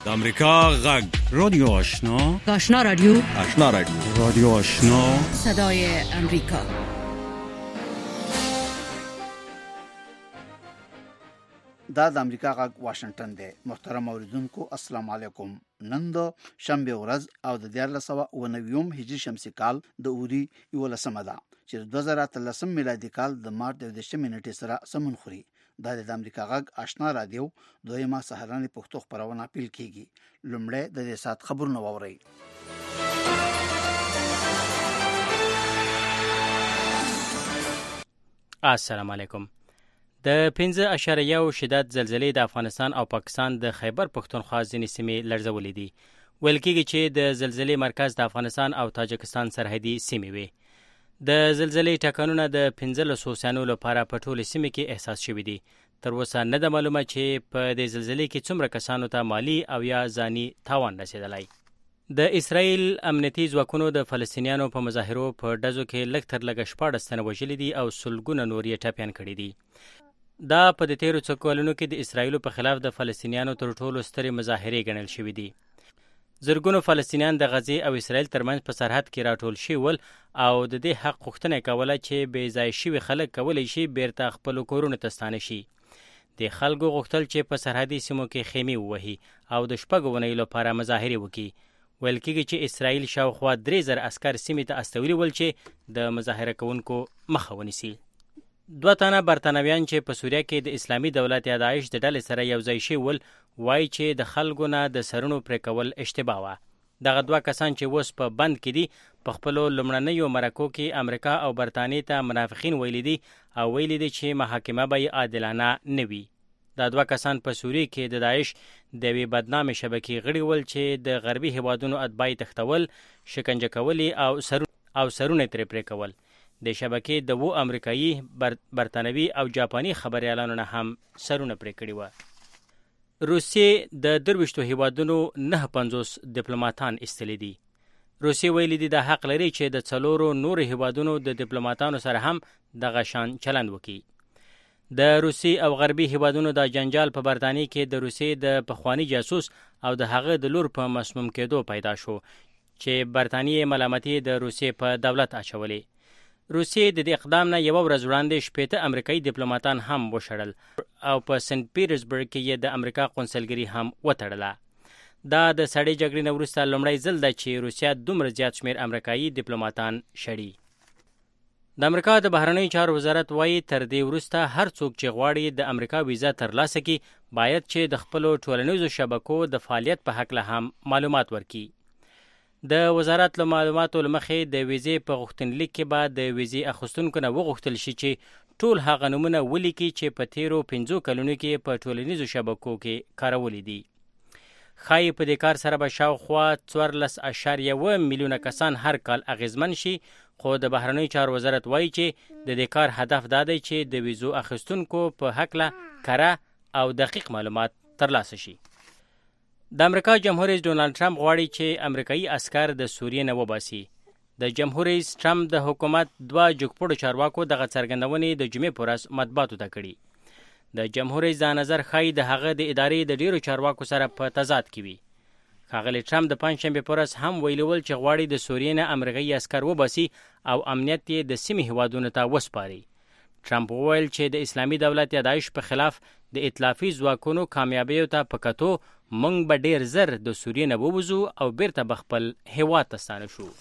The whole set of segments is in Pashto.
د امریکا غږ رادیو آشنا، آشنا رادیو، آشنا رادیو، رادیو آشنا، صدای امریکا. دا د امریکا غږ واشنگټن دی. محترم اوریدونکو السلام علیکم. نن د شنبه ورځ او د 1499 هجری شمسي کال د اوري 11 ده چې 2013 میلادي کال د مارچ 12 نیټې سره سمون خوري. دا د امریکا غږ آشنا رادیو دویمه سهارنی پښتو خبرونه پیل کیږي. لومړی د دې سات خبرونه واورئ. السلام علیکم. د 5.1 شدت زلزلې د افغانستان او پاکستان د خیبر پښتونخوا ځینې سیمې لړزولې دي. ویل کېږي چې د زلزلې مرکز د افغانستان او تاجکستان سرحدي سیمې وي. د زلزلې ټکانونه د 1500 سیانو لپاره په ټولو سیمې کې احساس شوي دي. تر اوسه نه ده معلومه چې په دې زلزلې کې څومره کسانو ته مالی او یا ځاني تاوان رسېدلی. د اسرائیل امنیتي ځواکونو د فلسطینیانو په مظاهرو په ډزو کې لږ تر لږه 14 تنه وژلي دي او سلګونه نور یې ټپیان کړي دي. دا په د تیرو څو کلونو کې د اسرائیلو په خلاف د فلسطینیانو تر ټولو سترې مظاهرې ګڼل شوي دي. زرګونو فلسطینیان د غزې او اسرائیل ترمنځ په سرحد کې راټول شوي ول او د دې حق غوښتنه کوله چې بې ځای شوي خلک کولی شي بیرته خپلو کورونو ته ستانه شي. د خلکو غوښتل چې په سرحدي سیمو کې خیمې ووهي او د شپږو اونیو لپاره مظاهرې وکړي. ویل کېږي چې اسرائیل شاوخوا 3000 عسکر سیمې ته استولي ول چې د مظاهره کوونکو مخه ونیسي. 2 تنه برتانویان چې په سوریه کې د اسلامي دولت یا داعش د ډلې سره یو ځای شوي ول وایي چې د خلکو نه د سرونو پرې کول اشتباه وه. دغه 2 کسان چې اوس په بند کې دي په خپلو لومړنیو مرکو کې امریکا او برطانیې ته منافقین ویلي دي او ویلي دي چې محاکمه به یې عادلانه نه وي. دا 2 کسان په سوریه کې د داعش د یوې بدنامې شبکې غړي ول چې د غربي هیوادونو اتباع یې تښتول، شکنجه کول او سرونه ترې پرې کول. د شبکې د 2 امریکایي، برطانوي او جاپاني خبریالانو نه هم سرونه پرې کړي وه. روسیې د 23 هیوادونو 59 ډیپلوماتان ایستلي دي. روسیې ویلي دي د حق لري چې د 4 نورو هیوادونو د ډیپلوماتانو سره هم دغه شان چلند وکړي. د روسي او غربي هیوادونو د جنجال په برطانیې کې د روسیې د پخوانی جاسوس او د هغه د لور په مسموم کېدو پیدا شو چې برطانیې ملامتي د روسیې په دولت اچولې. روسیې د دې اقدام نه یو ورځ وړاندې 15 امریکایي ډیپلوماتان هم وشړل او په سنت پیټرزبرګ کې یې د امریکا قونسلګري هم وتړله. دا د سړې جګړې نه وروسته لومړی ځل ده چې روسیه دومره زیات شمېر امریکایي ډیپلوماتان شړي. د امریکا د بهرنیو چارو وزارت وایي تر دې وروسته هر څوک چې غواړي د امریکا ویزا ترلاسه کړي باید چې د خپلو ټولنیزو شبکو د فعالیت په هکله هم معلومات ورکړي. د وزارت له معلوماتو له مخې د ویزې په غوښتنلیک کې به د ویزې اخیستونکو نه وغوښتل شي چې ټول هغه نومونه ولیکي چې په تیرو 5 کلونو کې په ټولنیزو شبکو کې کارولي دي. ښایي په دې کار سره به شاوخوا 14.1 میلیونه کسان هر کال اغیزمن شي، خو د بهرنیو چارو وزارت وایي چې د دې کار هدف دا دی چې د ویزو اخیستونکو په هکله کره او دقیق معلومات ترلاسه شي. د امریکا جمهور رئیس ډونالد ټرمپ غواړي چې امریکایي عسکر د سوریې نه وباسي. د جمهور رئیس ټرمپ د حکومت 2 جګپوړو چارواکو دغه څرګندونې د جمعې په ورځ مطبوعاتو ته کړي. د جمهور رئیس دا نظر ښایي د هغه د ادارې د ډیرو چارواکو سره په تضاد کې وي. ښاغلی ټرمپ د پنجشنبې په ورځ هم ویلي ول چې غواړي د سوریې نه امریکایي عسکر وباسي او امنیت یې د سیمې هیوادونو ته وسپاري. ټرمپ وویل چې د اسلامي دولت یا داعش په خلاف د ائتلافي ځواکونو کامیابیو ته په کتو موږ به ډیر زر د سوریې نه ووځو او بیرته به خپل هیواد ته ستانه شو.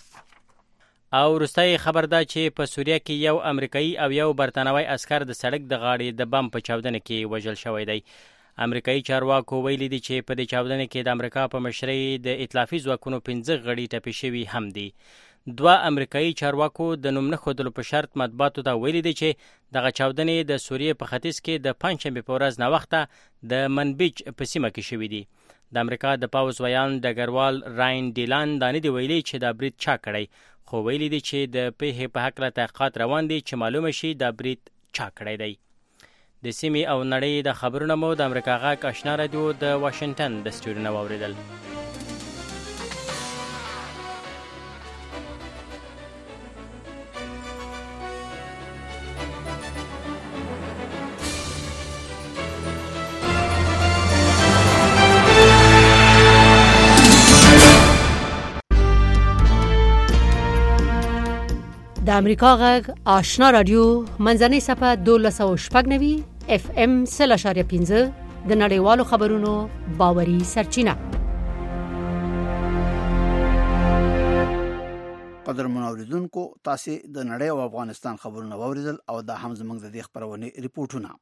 او وروستی خبر ده چې په سوریه کې یو امریکایي او یو برطانوي عسکر د سړک د غاړې د بم په چاودنه کې وژل شوی دی. امریکایي چارواکو ویلي دي چې په دې چاودنه کې د امریکا په مشرۍ د ائتلافي ځواکونو 15 غړي ټپي شوي هم دي. 2 امریکایي چارواکو د نوم نه ښودلو په شرط مطبوعاتو ته ویلي دي چې دغه چاودنې د سوریې په ختیځ کې د پنجشنبې په ورځ ناوخته د منبج په سیمه کې شوي دي. د امریکا د پاوز ویان ډګروال راین ډیلان دا نه دي ویلي چې دا برید چا کړی، خو ویلي دي چې د پیښې په هکله تحقیقات روان دي چې معلومه شي دا برید چا کړی دی. د سیمې او نړۍ د خبرونه مو د امریکا غږ آشنا رادیو د واشنگټن د سټوډیو نه واورېدل. امریکا غږ آشنا رادیو منځنۍ صفحه 1290 اف ام 0.15 د نړیوالو خبرونو باوري سرچینه. قدرمن اوریدونکو، تاسو د نړۍ او افغانستان خبرونه واوریدل او دا هم زموږ د دې خبرونه ریپورتونه.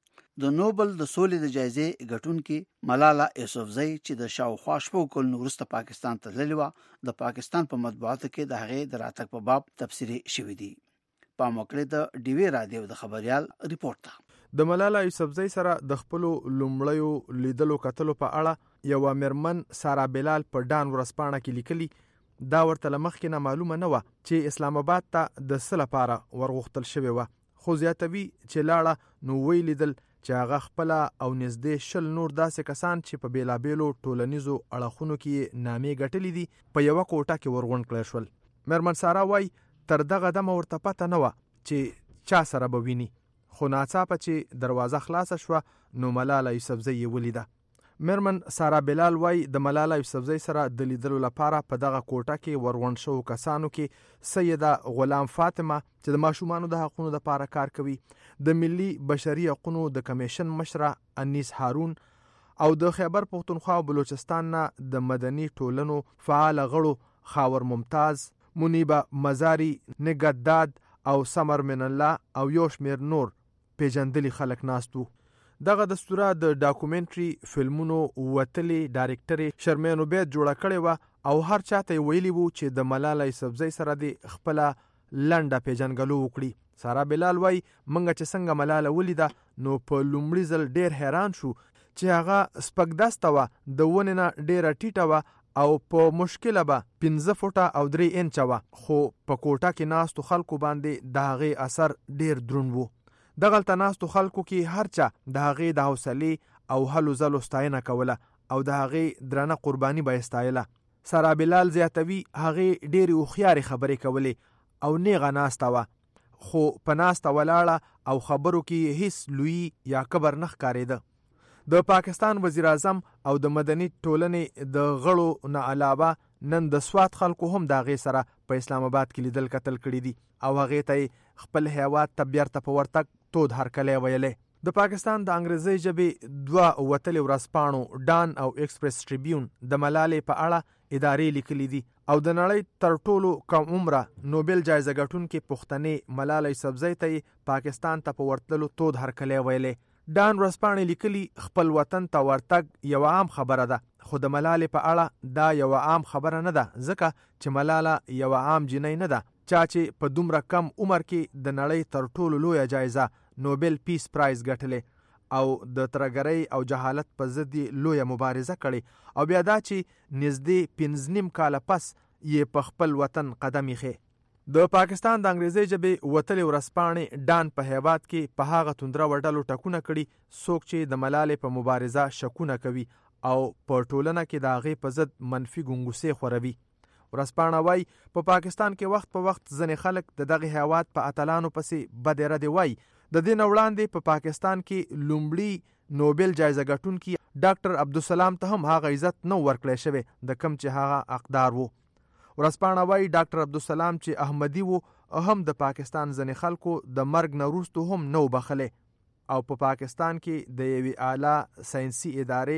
د نوبل د سولې د جایزې ګټونکي ملاله یوسفزۍ چې د شاوخوا شپږ کلونو وروسته پاکستان ته تللې وه، د پاکستان په مطبوعاتو کې د هغې د راتګ په باب تبصرې شوې دي. په موکل د ډیوی رادیو د خبريال ریپورت ده. د ملاله یوسفزۍ سره د خپل لومړیو لیدلو کتلو په اړه یو مرمن سارا بلال په ډان ورسپانه کې لیکلي، دا ورته لمخکې نه معلومه نه و چې اسلام آباد ته د څه لپاره ورغوښتل شوی و، خو زیاتوي چې لاړه نو ویلیدل چې هغه خپل او نږدې 10 نور داسې کسان چې په بیلابیلو ټولنیزو اړخونو کې نامې ګټلې دي په یو کوټه کې ورغونډ کړل شول. مرمن سارا وای تر دغه دمه ورته پته نه و چې چا سره به ویني، خو ناڅاپه چې دروازه خلاصه شوه نو ملاله یوسفزۍ ولیده. مرمن سارا بلال وای د ملاله یوسفزۍ سره د لیدلو لپاره په دغه کوټه کې ورغونډ شو کسانو کې سیده غلام فاطمه چې د ماشومانو د حقوقو لپاره کار کوي، د ملي بشري حقوقو د کمیشن مشره انیس هارون او د خیبر پختونخوا او بلوچستان نه د مدني ټولنو فعال غړو خاور ممتاز، منیبه مزاری، نگداد او سمر من الله او یو شمیر نور پیژندلي خلک ناستو. دغه دستوره د ډاکومنټري فلمونو وتلي ډایرکټر شرمین عبید جوړه کړې و او هر چاته ویلي وو چې د ملاله یوسفزۍ سره د خپل لنډه پیژنګلو وکړي. سارا بلال وای منګه چې څنګه ملاله ولیده نو په لومړي ځل ډیر حیران شو چې هغه سپکدسته و، د ونې نه ډیره ټیټه و او په مشکله به 15 فوټه او 3 انچه و، خو په کوټه کې ناستو خلکو باندې د هغې اثر ډیر دروند و. دغلته ناستو خلکو کې هر چا د هغې د حوصلې او هلو ځلو ستاینه کوله او د هغې درنه قرباني به یې ستایله. سارا بلال زیاتوي هغې ډېرې هوښیارې خبرې کولې او نیغه ناسته وه، خو په ناسته ولاړه او خبرو کې هیڅ لوی یا کبر نه ښکارېده. د پاکستان وزیر اعظم او د مدني ټولنې د غړو نه علاوه نن د سوات خلکو هم د هغې سره په اسلام آباد کې لیدل کتل کړي دي او هغې ته خپل هیواد ته بیرته په ورتګ تود هرکلی ویلی. د پاکستان د انګریزي ژبې 2 وتلې ورځپاڼو ډان او ایکسپریس ټریبیون د ملالې په اړه ادارې لیکلي دي او د نړۍ تر ټولو کم عمره نوبل جایزه ګټونکې پښتنې ملاله یوسفزۍ ته پاکستان ته په ورتللو تود هرکلی ویلی. ډان ورځپاڼې لیکلي خپل وطن ته ورتګ یوه عام خبره ده، خو د ملالې په اړه دا یوه عام خبره نه ده، ځکه چې ملاله یوه عام جنۍ نه ده چا چې په دومره کم عمر کې د نړۍ تر ټولو لویه جایزه نوبل پیس پرایز ګټلې او د ترهګرۍ او جهالت په ضد لویه مبارزه کړې او بیا دا چې نږدې 15 کاله پس یې په خپل وطن قدم ایښی. د پاکستان د انګریزي ژبې وتلې ورځپاڼې ډان په هیواد کې په هغه توندره وډلو ټکونه کړي څوک چې د ملالې په مبارزه شکونه کوي او په ټولنه کې د هغې په ضد منفي ګونګوسې خوروي. ورځپاڼه وای په پاکستان کې وخت په وخت ځینې خلک د دغه هیواد په اتلانو پسې بدې ردې وای. د دې نه وړاندې په پاکستان کې لومړي نوبل جایزه ګټونکي ډاکټر عبدالسلام ته هم هغه عزت نه ورکړی شوی د کم چې هغه حقدار وو. ورځپاڼه وای ډاکټر عبدالسلام چې احمدي وو هم د پاکستان ځینې خلکو د مرګ نه وروستو هم نه وبخلی او په پاکستان کې د یوې اعلی ساینسي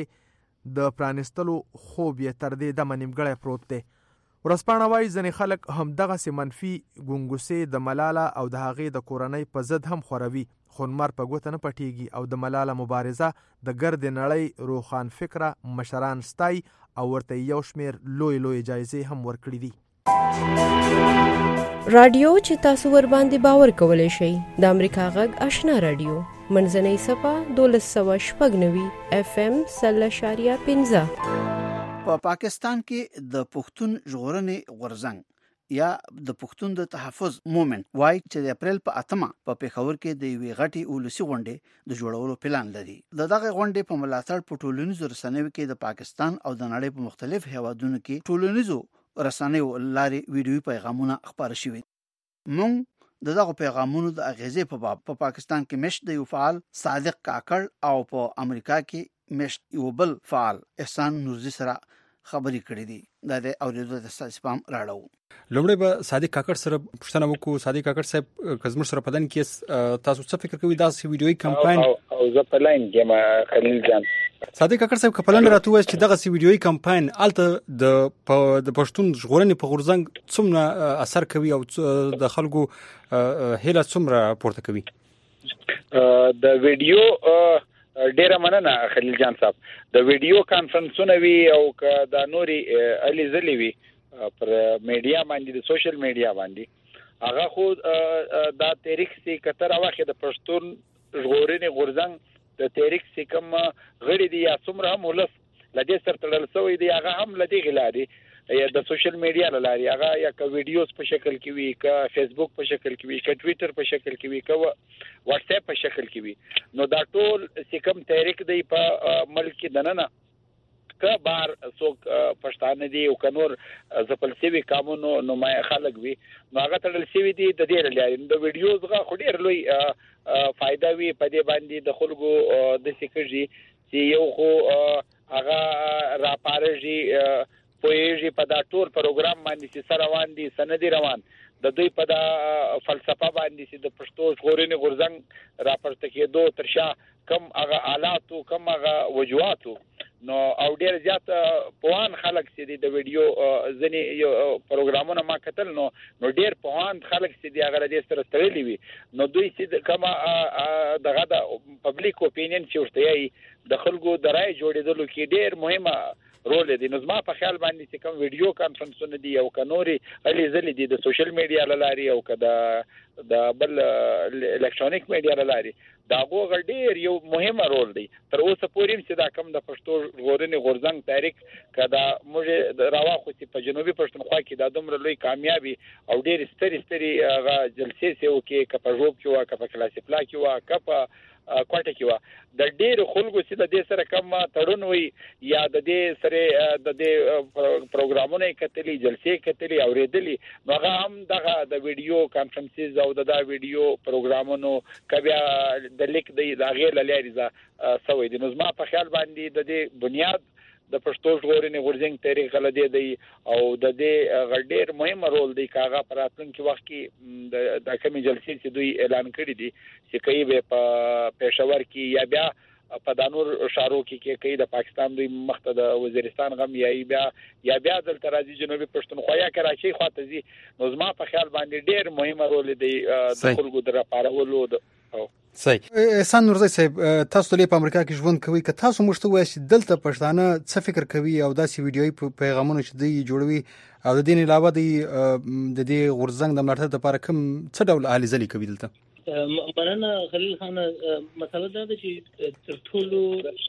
ادارې د پرانستلو خوب یې تر دې دمه نیمګړی پروت دی. ورځپاڼه وای ځینې خلک هم دغسې منفي ګونګوسې د ملاله او د هغې د کورنۍ په ضد هم خوروي، خو نمر په ګوته نه پټیږي او د ملاله مبارزه د ګردې نړۍ روښان فکره مشران ستای او ورته یو شمیر لوی جایزې هم ورکړي دي. رادیو چې تاسو ور باندې باور کولای شئ د امریکا غږ آشنا رادیو منځنۍ صفحه 1290 اف ام 0.15. په پاکستان کې د پښتون ژغورنې غورځنګ یا د پښتون د تحفظ موومنت وای چې د اپریل په 8 په پیښور کې د یوې غټي اولسي غونډې د جوړولو پلان لري. دغه غونډې په ملاتړ په ټولنیزو رسنیو کې د پاکستان او د نړۍ په مختلف هیوادونو کې ټولنیزو رسنیو لارې ویډیوي پیغامونه خپاره شوي. موږ دغه پیغامونو د اغیزې په باب په پاکستان کې مشت د یو فعال صادق کاکړ او په امریکا کې مشت یو بل فعال احسان نورزي سره خبرې کړې دي. دا د اوریدو د سپام راړو. لومړی به صادق کاکړ سره پوښتنه وکړو. صادق کاکړ صاحب کزمر سره پدن کې تاسو څه فکر کوئ دا سی ویډیوي کمپاین او زه په لاین کې ما خلیل جان صادق کاکړ صاحب کپلن راته وایي چې دغه سی ویډیوي کمپاین الته د پښتون ژغورنې په غورځنګ څومره اثر کوي او د خلکو هیله څومره پورته کوي. د ویډیو ډیره مننه خلیل جان صاحب. د ویډیو کانفرنسونه وی او د نوري علي زلی وی پر میډیا باندې د سوشل میډیا باندې هغه خو دا تاریخ سي کتر واخه د پښتون ژغورنې غورځنګ د تاریخ سي کوم غړي دي یا څومره هم ولس لدې سره تړل شوی دی هغه هم لدې غلاري یا د سوشل میډیا لاري هغه یا ک ویډیوز په شکل کې وي ک فیسبوک په شکل کې وي ک ټوئیټر په شکل کې وي ک واتس اپ په شکل کې وي. نو دا ټول سکم تحریک دی په ملک دننه ک بار څوک پښتانه دي او کنور زپل سیوی قانونو نمای خلک وي نو هغه تړل سیوی دي د دې لاري د ویډیوز غا خډیر لوی فائدہ وي په دې باندې د خلکو د سکرجی چې یو خو هغه را پارجی پویږي په دا ټول پروګرام باندې چې سره روان دي سندې روان د دوی په دا فلسفه باندې چې د پښتو ژغورنې غورځنګ راپورته کېدو ترشا کم هغه آلاتو کم هغه وجوهاتو نو او ډیر زیات پوهان خلک چې د ویډیو ځنی پروګرامونه ما کتل نو ډیر پوهان خلک چې د هغه د سره تړلي وي نو دوی چې کما دغه د پبلک اپینین چې ورته یي د خلکو د رائے جوړېدلو کې ډیر مهمه رول دی. نو زما په خیال باندې چې کوم ویډیو کانفرنسونه دي او کنوري علي زلي دي د سوشل میډیا لاري او کدا د بل الکترونیک میډیا لاري دا غوړ ډیر یو مهمه رول دی. تر اوسه پورې چې دا کم د پښتو ژغورنې غورځنګ تاریخ کدا موږ راواخو چې په جنوبي پښتونخوا کې د دومره لوی کامیابی او ډیر ستري جلسې سیو کې کپجوب کې وا کپ کلاسیپلا کې وا کپ کوټه کې وا د ډېر خلکو چې د دې سره کم تړون وي یا د دې سره د دې پروګرامونه کتلې جلسې کتلې اوریدلې نو هغه هم دغه د ویډیو کانفرنسز او د ویډیو پروګرامونو کبیا د لیک د غیر لاري ز سوي د نظم په خیال باندې د دې بنیاد د پښتو ژغورنې غورځنګ تاریخ غلدي دی او د دې غډیر مهم رول دی کاغه پراتونکو وخت کې د کمی جلسې چې دوی اعلان کړی دي چې کوي په پېښور کې یا بیا په دانور شارو کې کوي د پاکستان دوی مخته د وزیرستان غم یا بیا د ترازی جنوبي پښتونخوا یا کراچۍ خواته زی نظم په خیال باندې ډیر مهم رول دی د خلکو د راپارولو صحیح. احسان نورزی صاحب تاسو له امریکا کې ژوند کوي که تاسو مشته وایي چې دلته پښتانه څه فکر کوي او داسې ویډیوي پیغامونه چې دی جوړوي او د دې نه علاوه د دې غورځنګ د ملاتړ لپاره کوم څه ډول اهل ځلی کوي دلته؟ مننه خلیل خان. مسله دا ده چې تر ټولو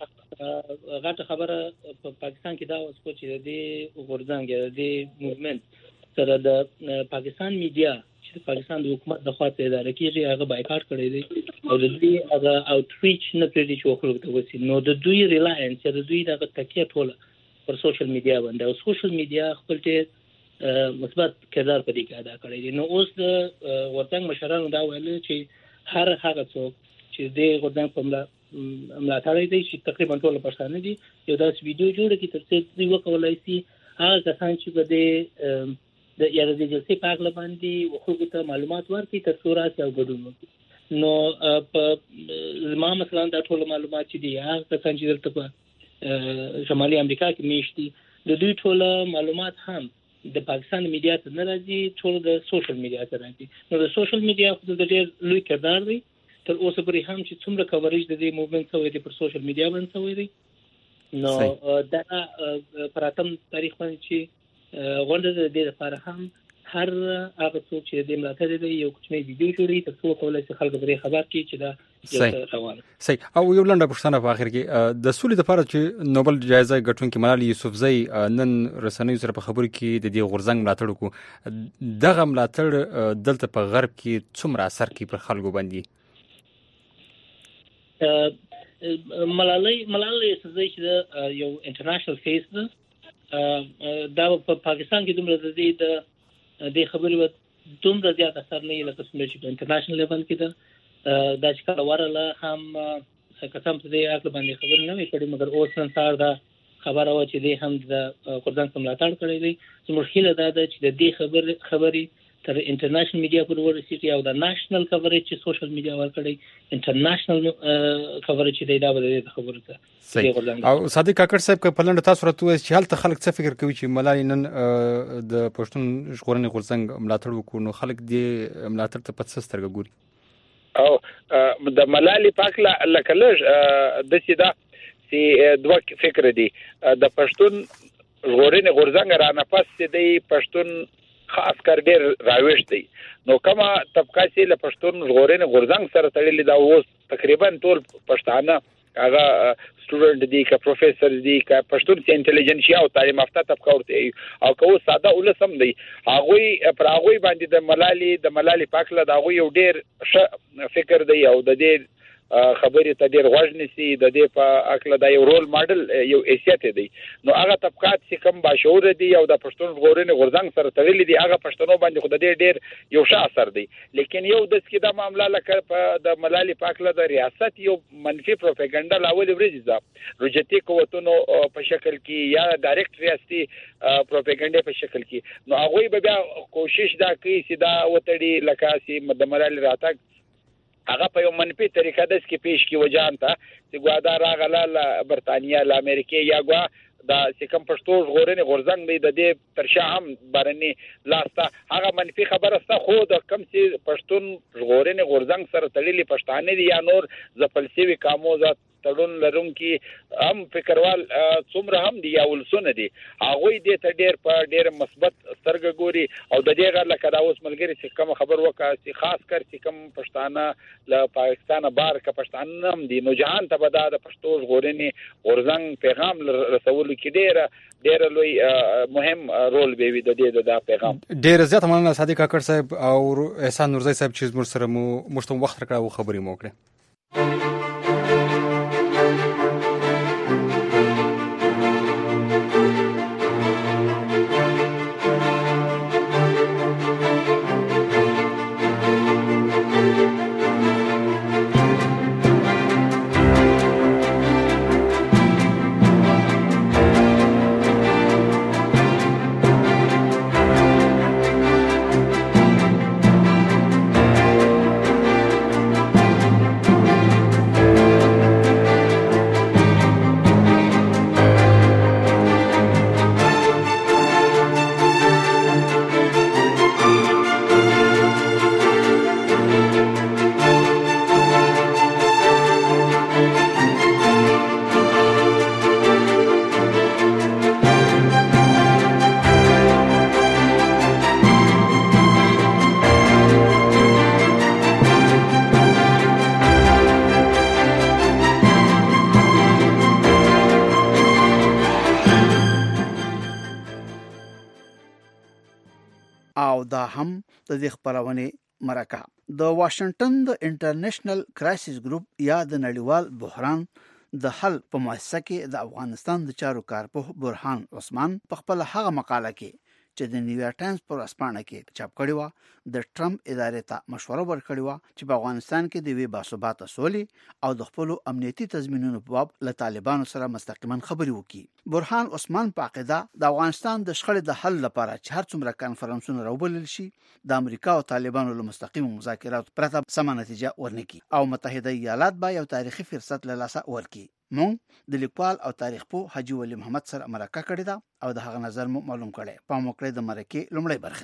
غټه خبره په پاکستان کې دا اوس چې د غورځنګ د موومېنت سره د پاکستان میډیا چې پاکستان د حکومت د خواته اداره کیږي هغه بایکاټ کړی دی او د دوی هغه اوټریچ نه پرې چې خلکو ته وسی نو د دوی ریلاینس د دوی دغه تکیه ټوله پر سوشل میډیا باندې او سوشل میډیا خپل ته مثبت کردار پدې کې ادا کړی دی. نو اوس د غورځنګ مشرانو دا ویل چې هر هغه څوک چې د غورځنګ په ملاتړ دی چې تقریبا ټول پښتانه دي یو داس ویډیو جوړ کړي ترڅو دوی وکولای شي هغه کسان چې په دې د یاري جلسې په اړه باندې خلکو ته معلومات ورکړي ترڅو راسي او ګډون وکړي. نو په زما مثلا دا ټول معلومات چې دي هغه کسان چې دلته په شمالي امریکا کې میشتي د دوی ټول معلومات هم د پاکستان میډیا ته نه راځي ټول د سوشل میډیا ته راځي. نو د سوشل میډیا خو د ډېر لوی کردار دی تر اوسه پورې هم چې څومره کوریج د دې موومېنټ سوی دی پر سوشل میډیا باندې سوی دی. نو دا پراتم تاریخ باندې چې غونډه د دې لپاره هم هر هغه څوک چې د ملاتړ دی یو کوچنی ویډیو جوړي ترڅو کولای شي خلک به خبر کړي چې دا روانه. صحیح. او یو لنډه پوښتنه په اخر کې د سولې لپاره چې نوبل جایزه ګټونکي ملالۍ یوسفزۍ نن رسنیو سره په خبرو کې د دې غورځنګ ملاتړ وکړو دغه ملاتړ دلته په غرب کې څومره اثر کوي پر خلکو باندې؟ ملالۍ یوسفزۍ چې یو انټرنیشنل فیس ده دا په پاکستان کې دومره د خبرې دومره زیات اثر نه لکه څنګه چې په انټرنیشنل لیول کې ده دا چې کله ورله هم قسم ته دې اخل باندې خبر نه وي کړي مګر اوس نن سهار دا خبره و چې د هم د غورځنګ ملاتړ کړی دی. زموږ هیله دا ده چې د دې خبرې تر انټرنیشنل میډیا پورې ورسیږي او د نېشنل کوریج چې سوشل میډیا ورکړي انټرنیشنل کوریج دی دا به د خبرو ته صحیح. او صادق کاکړ صاحب که په لنډه تاسو راته چې هلته خلک څه فکر کوي چې ملالۍ نن د پښتون ژغورنې غورځنګ ملاتړ وکړو نو خلک دې ملاتړ ته په څه سترګه ګوري؟ او د ملالۍ پاک لکه لږ داسې ده چې دوه فکر دي. د پښتون ژغورنې غورځنګ را نفس دی پښتون خاص کر ډیر راوښ دی. نو کومه طبقه چې له پښتون ژغورنې غورځنګ سره تړلې دا اوس تقریبا ټول پښتانه هغه سټوډنټ دي که پروفیسور دي که پښتون چې انټيليجنسیا او تعلیم یافته طبقه ورته او که ساده ولسم دی هغه پر هغه باندې د ملالۍ پاکله دا هغه یو ډیر فکر دی او د دې خبرې ته ډیر غوږ نسی د دې په اکله دا یو رول ماډل یو حیثیت دی. نو هغه طبقات چې کم باشعور دي او د پښتون ژغورنې غورځنګ سره تړلي دي هغه پښتنو باندې خو د دې ډیر یو ښه اثر دی. لیکن یو د څه دا معاملې لکه په د ملالۍ پاکله د ریاست یو منفي پروپاګاندا لاول ورځي ده رجتي قوتونو په شکل کې یا ډایرکټ ریاستي پروپاګاندا په شکل کې. نو هغه به بیا کوشش دا کوي چې دا وتړي لکه چې د ملالۍ راتګ هغه په یو منفي طریقه د سکه پیش کی وجان ته چې ګوادا راغله برتانیا ل امریکا یا ګوا دا چې کوم پښتو ژغورنې غورځنګ دی د دې ترشا هم بارني لاسته هغه منفي خبره ستا خو د کم چې پښتون ژغورنې غورځنګ سره تړلي پښتانه دي یا نور ځپلسوي کاموزه تړون لرونکي هم فکروال څومره هم دي یا ولسونه دي هغه دې ته ډېر په ډېر مثبت سترګه ګوري او د دې غیر لکه دا اوس ملګری چې کوم خبر وکړه چې خاص کر چې کوم پښتانه له پاکستان بار کا پښتانه هم دي نو جهان ته به دا د پښتو ژغورنې غورځنګ پیغام رسولو کې ډېر لوی مهم رول به وي د دې د پیغام. ډېر زیات مننه صادق کاکړ صاحب او احسان نورزی صاحب چې موږ سره مو وخت راکړو او خبرې مو وکړې. او دا هم د دې خبرونه مرکه د واشنگټن د انټرنیشنل کرایسس ګروپ یا د نړیوال بحران د حل په مؤسسه کې د افغانستان د چارو کارپوه برهان عثمان په خپل هغه مقاله کې چې د نیویارک ټایمز پر اسپانه کې چاپ کړی و د ټرمپ ادارې ته مشوره ورکړی و چې په افغانستان کې د وی باثباته سولې او د خپل امنیتي تضمینونو په باب له طالبانو سره مستقیما خبرې وکړي. برهان عثمان په عقیده د افغانستان د شخړې د حل لپاره چې هر څومره کانفرنسونه راوبلل شي د امریکا او طالبانو له مستقیم مذاکرات پرته سم نتیجه ورنکي او متحده ایالات به یو تاریخي فرصت له لاسه ورکړي. مونږ د لیکوال او تاریخ پوه حاجی ولی محمد سره مرکه کړې ده او د هغه نظر مو معلوم کړي. په موکړه د مرکه لومړی برخه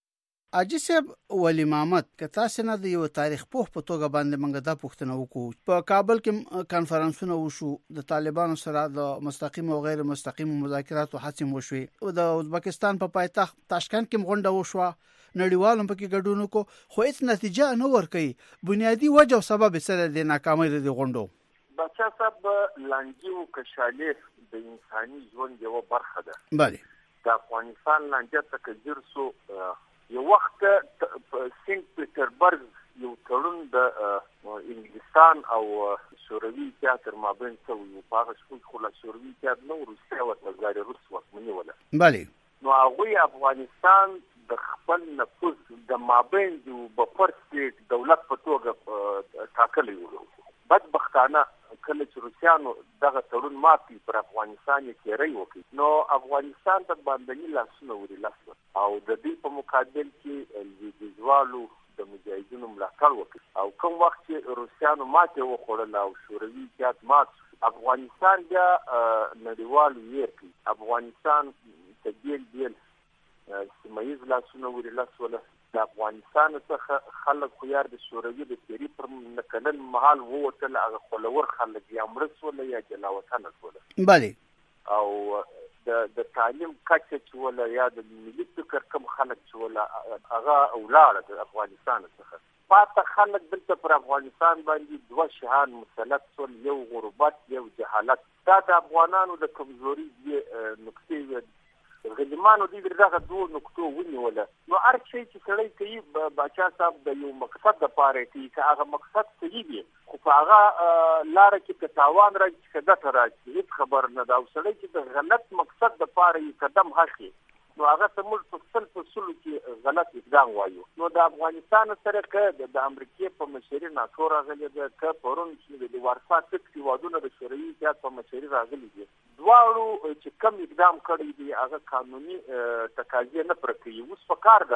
ته حاجی صاحب ولی محمد که تاسو نه د یو تاریخ پوه په توګه باندې منګه دا پوښتنه وکړو په کابل کې کانفرنسونه وشو د طالبانو سره د مستقیم او غیر مستقیم مذاکراتو هڅې وشوي او د ازبکستان په پایتخت تاشکند کې غونډه وشوه نړیوالو پکې ګډون وکړو خو هیڅ نتیجه نه ورکړي. بنیادی وجه او سبب سره د ناکامۍ د غونډو بچا صاحب لانجو کشاله د انساني ژوند یو برخه ده. بله د افغانستان لانجه تکجر سو یو وخت سنت پیټربرګ یو تړون د انګلستان او شوروي تیاتر مابین څو یو پاغه شپږ خلا شوروي تیاتر نو روسیا او تګاری روس وکمنی ولا. بله نو هغه افغانستان د خپل نفوذ د مابین د بفر سټیټ دولت په توګه ټاکلی و. بدبختانه کله چې روسیانو دغه تړون ماتي پر افغانستان یې تیری وکړي نو افغانستان ته باندې لاسونه ورلاسو او د دې په مقابل کې لویدیځوالو د مجاهدینو ملاتړ وکړي او کوم وخت چې روسیانو ماته وخوړل او شوروي اتحاد مات افغانستان بیا نړیوال ویرکي افغانستان ته بیل سیمایي لاسونه ورلاسو د افغانستان څخه خلک خو یار د شوروي د تیری پر نکلن محل ووتل هغه خلور خلک یا مرسول یا جلاوطن ولا بله او د تعلیم کچه چې ولا یا د ملي فکر کم خلک چې ولا هغه اولاړه د افغانستان څخه پاته خلک دلته پر افغانستان باندې دوه شهان مسلط سول یو غربت یو جهالت دا د افغانانو د کمزوري نقطې غلیمانو دې دغه دوه نقطو ونیوله نو هر شي چې سړی کوي باچا صاحب د یو مقصد لپاره کوي چې هغه مقصد صحیح وي خو هغه لاره کې تاوان راځي چې دته راځي هیڅ خبر نه دا سړی چې د غلط مقصد لپاره یې قدم اخلي نو هغه سمول په سلو کې غلط اقدام وایو نو د افغانستان سره کې د امریکای په مشري ناتو راغلي د پرون چې د وارسا تکي وادونه د شوروي اتحاد په مشري راغلي دي دواړو چې کم اقدام کړی دی هغه قانوني تقاضا نه پرکوي اوس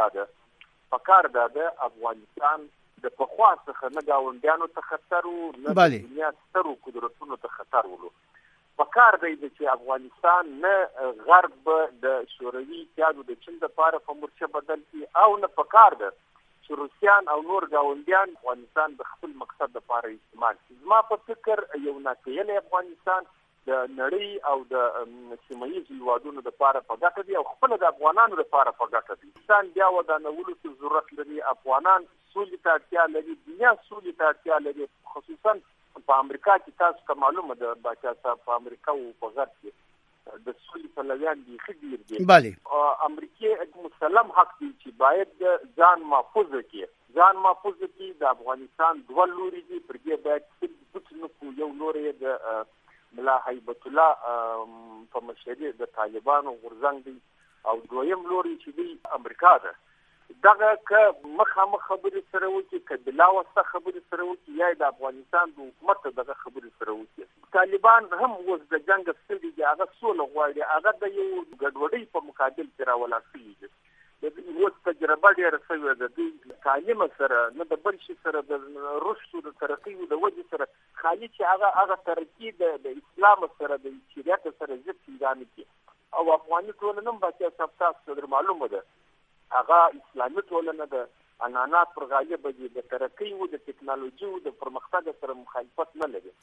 پکار ده افغانستان د پخوا څخه نه گاونډیانو ته خطر او نه دنیا سترو قدرتونو ته خطر ولو پکار دی چې افغانستان نه غرب د شوروي اتحاد د چین د لپاره په مرچه بدل کړي او نه پکار ده چې روسیان او نور گاونډیان افغانستان د خپل مقصد لپاره استعمال کړي زما په فکر یو ناکیل افغانستان د نړۍ او د سیمایي هیوادونو لپاره په ګټه دی او خپل د افغانانو لپاره په ګټه دی افغانستان بیا ودانولو ته ضرورت لري افغانان سولې ته اړتیا لري دنیا سولې ته اړتیا لري خصوصا په امریکا کې تاسو ته معلومه ده باچا صاحب په امریکا او په غرب کې د سولې پلویان دي خډیر دي بله امریکای مسلم حق دی چې باید ځان محفوظ کړي د افغانستان دوه لوري دي پر دې باید څه یو لوري د ملا هیبت الله په مشرۍ د طالبانو غورځنګ دی او دویم لوري چې دی امریکا ده دغه که مخامخ خبرې سره وکړي که بلا واسطه خبرې سره وکړي یا د افغانستان د حکومت دغه خبرې سره وکړي طالبان هم اوس د جنګ ستړي دي هغه سوله غواړي هغه د یو ګډوډۍ په مقابل کې راولاړ شوي دي د اوس تجربه ډېره شوې ده د تعلیم سره نه د بل شي سره د رشد د ترقۍ د وجې سره خالي چې هغه ترقي د اسلام سره د شریعت سره ضد څنګه کړي او افغاني ټولنه هم باید تاسو ته معلومه ده هغه اسلامي ټولنه د انانات پر غالب دي د ترقۍ او د ټکنالوژي او د پرمختګ سره مخالفت نه لري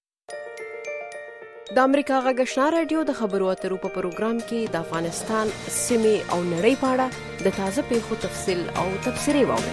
د امریکا غږ آشنا رادیو د خبرو اترو په پروګرام کې د افغانستان سیمې او نړۍ په اړه د تازه پیښو تفصیل او تبصرې واورئ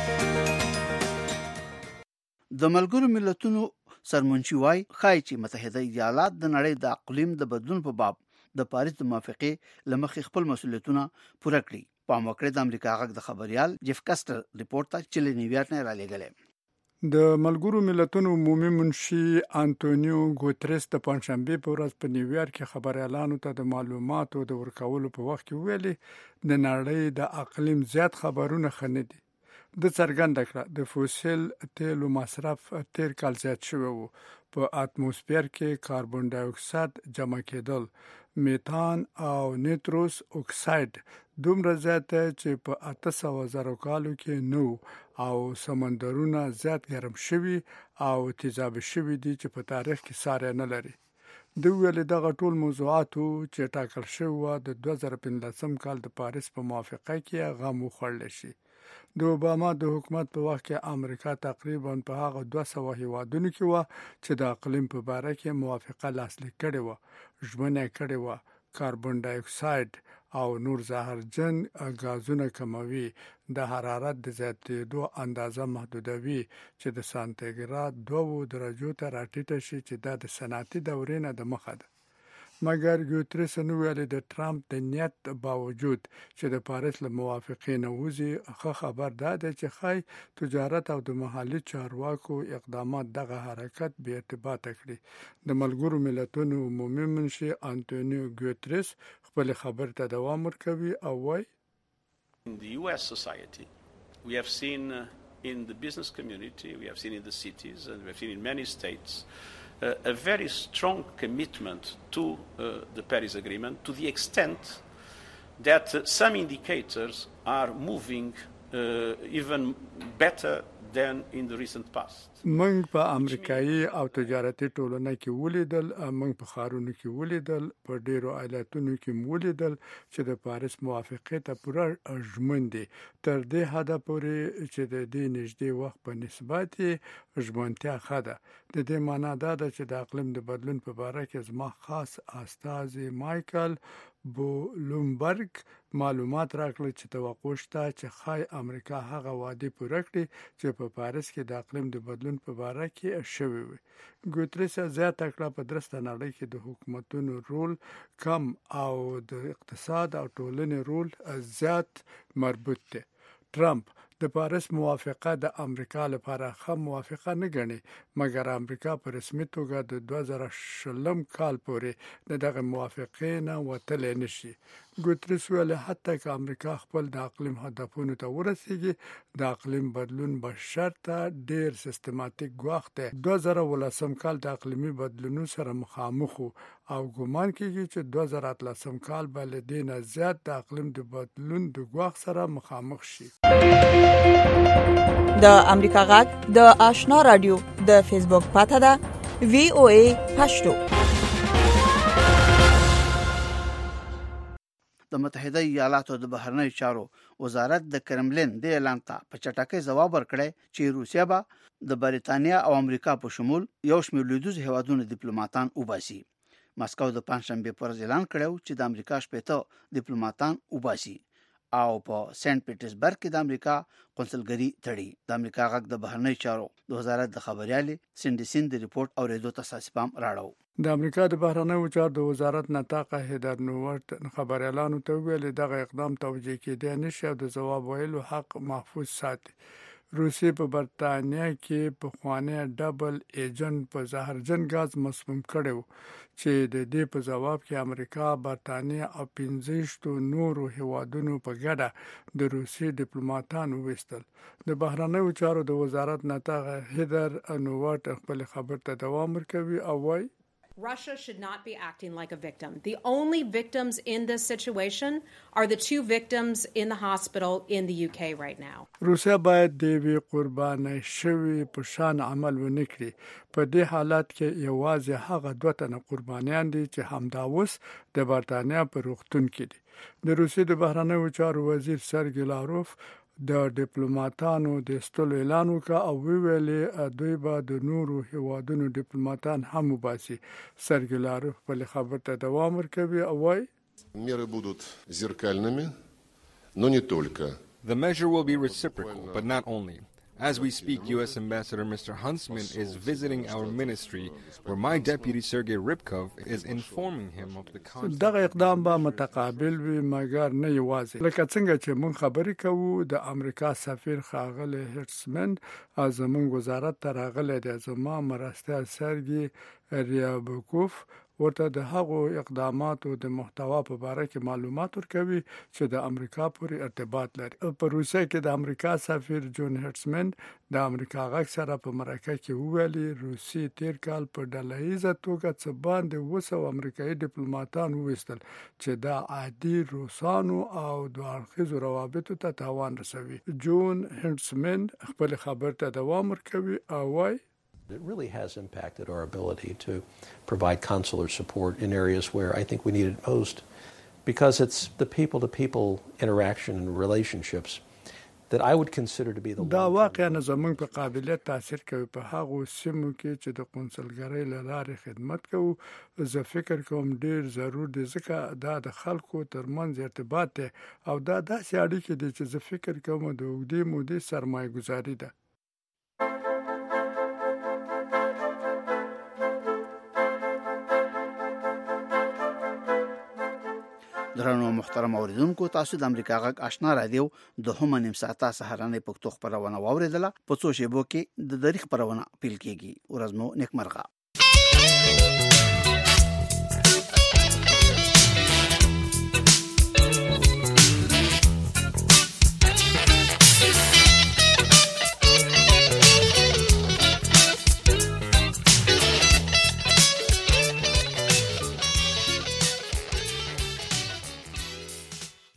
د ملګرو ملتونو سرمنشي وايي چې متحده ایالات د نړۍ د اقلیم د بدلون په باب د پاریس د موافقې لمخې خپل مسؤلیتونه پوره کړي په موقع د امریکا غږ د خبريال جيف کاستر ریپورت ته چې نیویارک نه را لېږلی د ملګرو ملتونو عمومي منشي انټونیو ګوتریس د پنځشنبه په ورځ په نیویارک کې خبريالانو ته د معلوماتو د ورکولو په وخت کې ویلي د نړۍ د اقلیم زیات خبرونه خنه دي د څرګنده کړه د فوسیل تیلو مصرف تیر کال زیات شوی وو په اتموسفیر کې کاربن ډای اکساید جمع کېدل میتان او نیتروس اکساید دومره زیات چې په 800,000 کالو کې نو او سمندرونه زیات ګرم شوي او تیزاب شوي دي چې په تاریخ کې ساری نه لري د ویل دغه ټول موضوعاتو چې ټاکل شوی د 2015 کال د پاریس په موافقه کې غو مخړل شي د اوباما د حکومت په وخت کې امریکا تقریبا په هغه 200 هیوادونو کې و چې د اقلیم په اړه کې موافقه لاسلیک کړې و ژمنه کړې و کاربن ډای اکساید او نور زهرجن غازونه کموي د حرارت د زیاتېدو اندازه محدودوي چې د سانتیګراد 2 درجو ته راټیټه شي چې د صنعتي دورې نه د مخه ده مګر ګوتریس نو ویل د ټرمپ د نیت باوجود چې د پاریس له موافقې نه وځي خبر ده چې خای تجارت او د محلي چارواکو اقدامات دغه حرکت به ارتباط کړي د ملګرو ملتونو عمومي منشي انټونیو ګوتریس خپل خبر ته دوام ورکوي او وايي In the US society we have seen in the business community we have seen in the cities and we have seen in many states a very strong commitment to the Paris Agreement, to the extent that some indicators are moving even better than in the recent past. موږ په امریکایي او تجارتي ټولنه کې ولیدل، موږ په ښارونو کې ولیدل، په ډیرو ایالتونو کې ولیدل چې د پاریس موافقې ته پوره ژمن دي، تر دې حده پورې چې د دې نږدې وخت په نسبت یې ژمنتیا ښه ده. د دې معنا دا ده چې د اقلیم د بدلون په باره کې زما خاص استازی مایکل بولومبرګ معلومات راکړل چې توقع شته چې ښایي امریکا هغه وعده پوره کړي چې په پاریس کې د اقلیم د بدلون په باره کې شوی وي. ګوتریس زیاته کړه په درسته نړۍ کې د حکومتونو رول کم او د اقتصاد او ټولنې رول زیات مربوط دی. ټرمپ د پاریس موافقه د امریکا لپاره ښه موافقه نه ګڼي، مګر امریکا په رسمي توګه د 2020 کال پورې د دغه موافقې نه وتلی نشي. ګوتریس ویل حتی که امریکا خپل د اقلیم هدفونو ته ورسیږي، د اقلیم بدلون بشرته ډیر سیستماتیک ګواښ دی. 2018 کال د اقلیمي بدلونونو سره مخامخ او ګومان کیږي چې 2013 کال به له دې نه زیات د اقلیم د بدلون د ګواښ سره مخامخ شي. د امریکا غږ د آشنا رادیو د فیسبوک پاته ده VOA پښتو. د متحده ایالاتو د بهرنیو چارو وزارت د کرملین د اعلان ته په چټکۍ ځواب ورکړی چې روسیه به د بریتانیا او امریکا په شمول یو شمېر لویدیځ هیوادونو ډیپلوماټان وباسي. ماسکو د پنځشنبه پر ورځ اعلان کړی چې د امریکا 80 ډیپلوماټان وباسي او په سنت پیټرزبرګ کې د امریکا قونسلګري تړي. د امریکا غږ د بهرنیو چارو د وزارت د خبريالي سندسین د ریپورت اوریدو ته اساسپام راړو. د امریکا د بهرنیو چارو د وزارت نطاقه هیدر نوورت خبريالانو ته ویل دغه اقدام توجیه کېدای نشي او د جواب ویلو حق محفوظ ساتي. روسیې په برتانیا کې په خوانه ډبل ایجنټ په زهرجن غاز مسموم کړو چې د دې په جواب کې امریکا، برتانیا او 15 نورو هیوادونو په ګډه د روسي ډیپلوماټان وویستل. د بهرنیو چارو د وزارت نطاقه هیدر نوورت خپل خبر ته دوام ورکوي او وايي Russia should not be acting like a victim. The only victims in this situation are the 2 victims in the hospital in the UK right now. روسیا باید د وی قرباني شوی په شان عمل ونکړي. په دې حالت کې یوازې هغه 2 تنه قربانیان دي چې همدا اوس د برتانیا په روغتون کې دي. د روسیې د بهرنیو چارو وزیر سرګی لاروف د ډیپلوماټانو د استلو اعلان وکړ او ویلي دوی به د نورو هیوادونو ډیپلوماټان هم وباسي. سرګی لاروف په خبر ته دوام ورکوي او وايي меры будут зеркальными, но не только. The measure will be reciprocal, but not only. As we speak, U.S. Ambassador Mr. Huntsman is visiting our ministry, where my deputy Sergei Rybkov is informing him of the concept. دغه اقدام به متقابل وي مګر نه یوازې. لکه څنګه چې موږ خبرې کوو د امریکا سفیر ښاغلی هرټسمن او زموږ وزارت ته راغلی دی. زما مرستیال سرګي ریابکوف ورته د هغو اقداماتو د محتوا په باره کې معلومات ورکوي چې د امریکا پورې ارتباط لري. په روسیه کې د امریکا سفیر جون هرټسمن د امریکا غږ سره په مرکه کې ویلي روسي تیر کال په ډلهیزه توګه څه باندې 200 امریکایي ډیپلوماټان وویستل چې دا عادي روسانو او دوه اړخیزو روابطو ته تاوان رسوي. جون هرټسمن خپل خبر ته دوام ورکوي او وايي It really has impacted our ability to provide consular support in areas where I think we need it most, because it's the people-to-people interaction and relationships that I would consider to be the دا واقعا زموږ په قابلیت تاثیر کوي په هغو سیمو کې چې د قونسلګرۍ له لارې خدمت کوو. زه فکر کوم ډیر ضرور دی ځکه دا د خلکو ترمنځ ارتباط دی او دا داسې اړیکې دي چې زه فکر کوم د اوږدې مودې سرمایه ګزاري ده. درنو محترم اوریدونکو، تاسو د امریکا غږ آشنا رادیو د هم نیم ساعته سهارنۍ پښتو خبرونه واوریدله. په څو شیبو کې د تاریخ خبرونه پیل کیږي. ورځ مو نیکمرغه.